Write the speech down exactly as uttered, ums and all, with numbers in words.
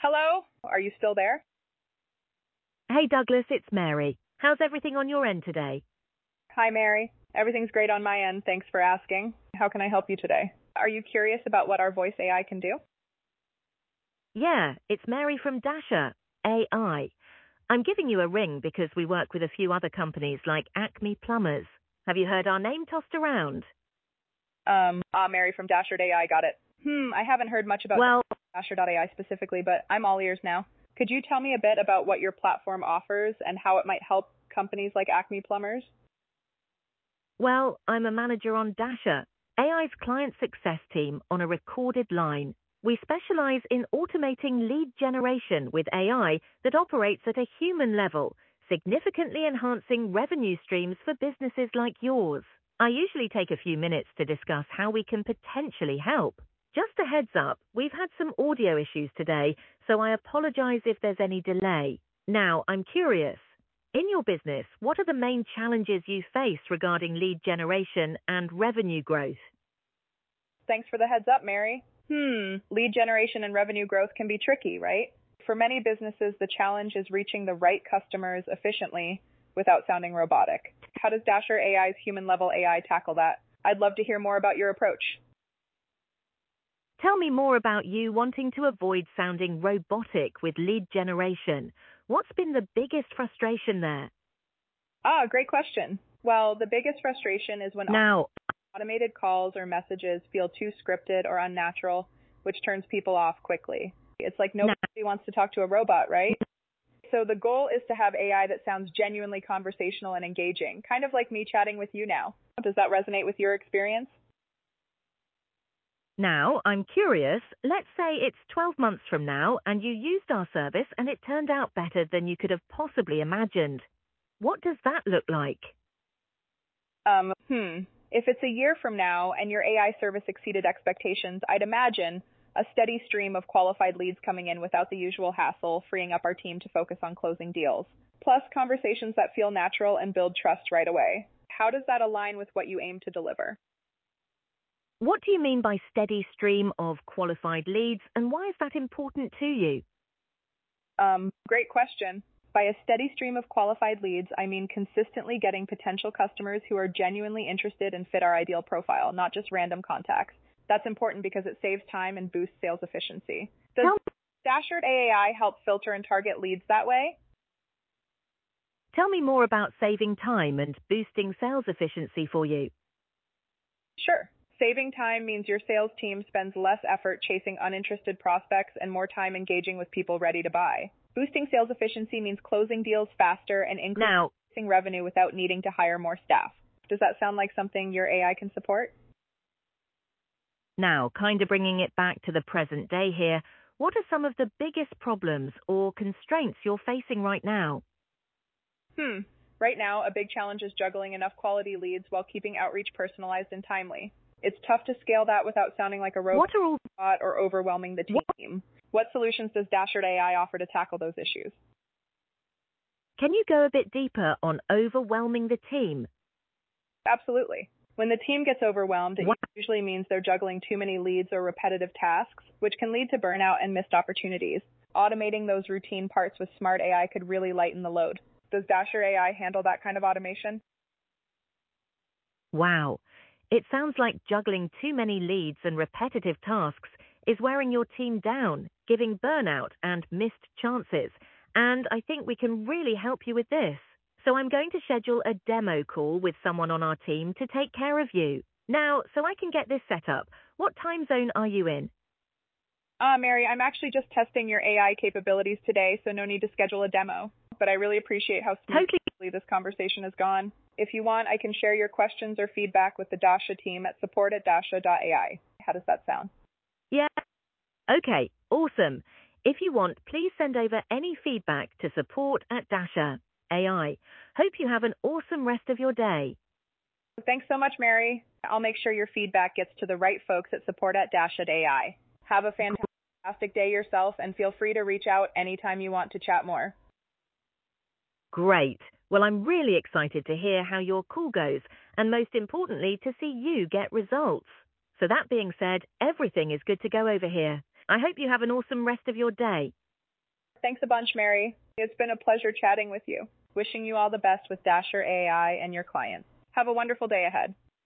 Hello? Are you still there? Hey Douglas, it's Mary. How's everything on your end today? Hi, Mary. Everything's great on my end. Thanks for asking. How can I help you today? Are you curious about what our voice A I can do? Yeah, it's Mary from Dasher A I. I'm giving you a ring because we work with a few other companies like Acme Plumbers. Have you heard our name tossed around? Um, ah, Mary from Dasher A I, got it. Hmm, I haven't heard much about Well, Dasher dot A I specifically, but I'm all ears now. Could you tell me a bit about what your platform offers and how it might help companies like Acme Plumbers? well, I'm a manager on Dasher, A I's client success team on a recorded line. We specialize in automating lead generation with A I that operates at a human level, significantly enhancing revenue streams for businesses like yours. I usually take a few minutes to discuss how we can potentially help. Just a heads up, we've had some audio issues today, so I apologize if there's any delay. Now, I'm curious. In your business, what are the main challenges you face regarding lead generation and revenue growth? Thanks for the heads up, Mary. Hmm, lead generation and revenue growth can be tricky, right? For many businesses, the challenge is reaching the right customers efficiently without sounding robotic. How does Dasher A I's human-level A I tackle that? I'd love to hear more about your approach. Tell me more about you wanting to avoid sounding robotic with lead generation. What's been the biggest frustration there? Ah, great question. Well, the biggest frustration is when Now, automated calls or messages feel too scripted or unnatural, which turns people off quickly. It's like nobody wants to talk to a robot, right? So the goal is to have A I that sounds genuinely conversational and engaging, kind of like me chatting with you now. Does that resonate with your experience? now, I'm curious. Let's say it's twelve months from now and you used our service and it turned out better than you could have possibly imagined. What does that look like? Um, hmm. If it's a year from now and your A I service exceeded expectations, I'd imagine a steady stream of qualified leads coming in without the usual hassle, freeing up our team to focus on closing deals. Plus, conversations that feel natural and build trust right away. How does that align with what you aim to deliver? What do you mean by steady stream of qualified leads and why is that important to you? Um, great question. By a steady stream of qualified leads, I mean consistently getting potential customers who are genuinely interested and fit our ideal profile, not just random contacts. That's important because it saves time and boosts sales efficiency. Does Tell, Dasher A I help filter and target leads that way? tell me more about saving time and boosting sales efficiency for you. Sure. Saving time means your sales team spends less effort chasing uninterested prospects and more time engaging with people ready to buy. Boosting sales efficiency means closing deals faster and Now, increasing revenue without needing to hire more staff. Does that sound like something your A I can support? now, kind of bringing it back to the present day here, what are some of the biggest problems or constraints you're facing right now? Hmm. Right now, a big challenge is juggling enough quality leads while keeping outreach personalized and timely. It's tough to scale that without sounding like a robot What are all or overwhelming the what, team. What solutions does Dasher A I offer to tackle those issues? Can you go a bit deeper on overwhelming the team? Absolutely. When the team gets overwhelmed, it What, usually means they're juggling too many leads or repetitive tasks, which can lead to burnout and missed opportunities. Automating those routine parts with smart A I could really lighten the load. Does Dasher A I handle that kind of automation? wow. It sounds like juggling too many leads and repetitive tasks is wearing your team down, giving burnout and missed chances. And I think we can really help you with this. So I'm going to schedule a demo call with someone on our team to take care of you. Now, so I can get this set up, what time zone are you in? Uh, Mary, I'm actually just testing your A I capabilities today, so no need to schedule a demo. But I really appreciate how Totally. smoothly this conversation has gone. If you want, I can share your questions or feedback with the Dasha team at support at dasha dot A I. How does that sound? Yeah. Okay, awesome. If you want, please send over any feedback to support at Dasher A I. Hope you have an awesome rest of your day. Thanks so much, Mary. I'll make sure your feedback gets to the right folks at support at dasha dot A I. Have a fantastic day yourself, and feel free to reach out anytime you want to chat more. Great. Well, I'm really excited to hear how your call goes, and most importantly, to see you get results. So that being said, everything is good to go over here. I hope you have an awesome rest of your day. Thanks a bunch, Mary. It's been a pleasure chatting with you. Wishing you all the best with Dasher A I and your clients. Have a wonderful day ahead.